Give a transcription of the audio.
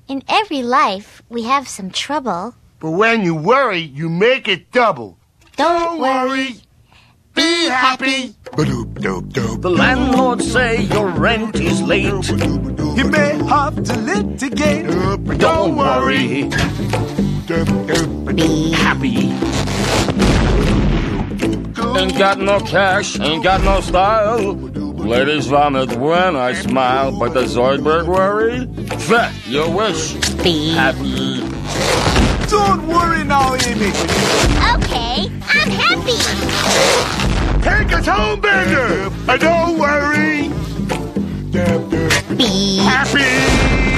In every life, we have some trouble. But when you worry, you make it double. Don't worry. Be happy. The landlord say your rent is late. You may have to litigate. Don't worry. Be Happy. Ain't got no cash, ain't got no style. Ladies vomit when I smile, but the Zoidberg worry? Fat, your wish. Be Happy. Don't worry now, Amy. Okay, I'm happy. Take us home, Bigger. And don't worry. Be Happy.